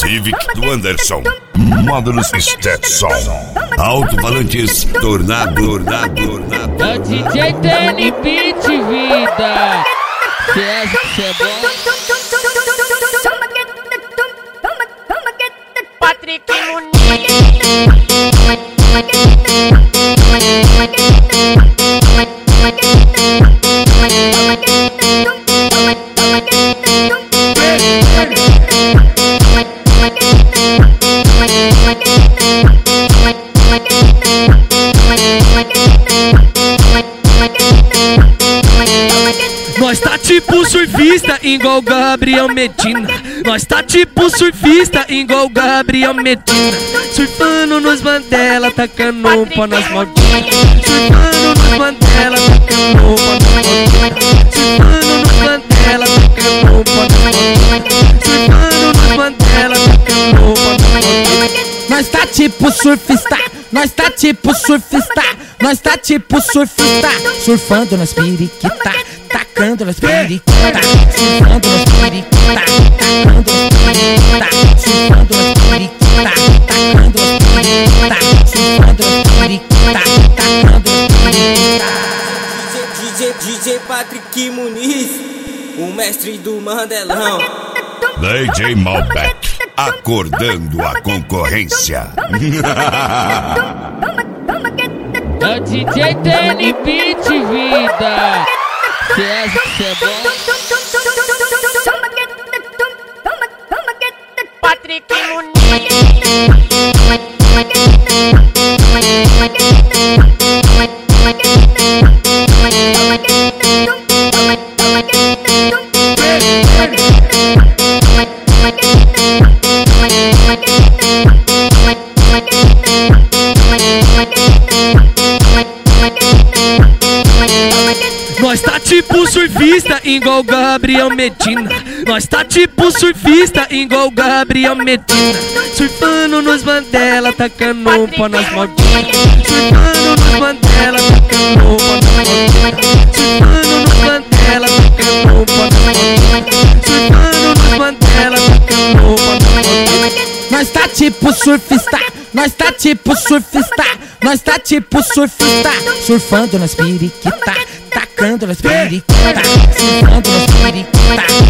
Civic do Anderson, módulos Stetson, alto-falantes Tornado. É o DJ TN Beat, vida. Cê é bom. Patrick Muniz. Nós tá tipo surfista igual Gabriel Medina. Nós tá tipo surfista igual Gabriel Medina. Surfando nos Mandela, tacando pó nas maldinas. Surfando nos Mandela, tacando pó nas maldinas. Surfando nos Mandela, tacando pó nas maldinas. Surfando nos Mandela, tacando pó nas maldinas. Nós tá tipo surfista, nós tá tipo surfista, nós tá tipo surfista, surfando nas periquita, tacando nas periquita, surfando nas periquita, tacando nas periquita, surfando nas periquita, tacando nas periquita, surfando nas periquita, tacando nas periquita. DJ Patrick Muniz, o mestre do Mandelão. DJ Malbec, acordando a concorrência. É o DJ TN Beat, vida. Cê é bom. Patrick Muniz. Nós tá tipo surfista igual Gabriel Medina. Nós tá tipo surfista igual Gabriel Medina. Surfando nos Mandela, tacando pó nas maldinas. Surfando nos Mandela, tacando pó nas maldinas. Surfando nos Mandela, tacando pó nas maldinas. Surfando nos Mandela, tacando pó nas maldinas. Nós tá tipo surfista, nós tá tipo surfista, nós tá tipo surfista, surfando nas periquita, tacando nas periquita, surfando nas periquita,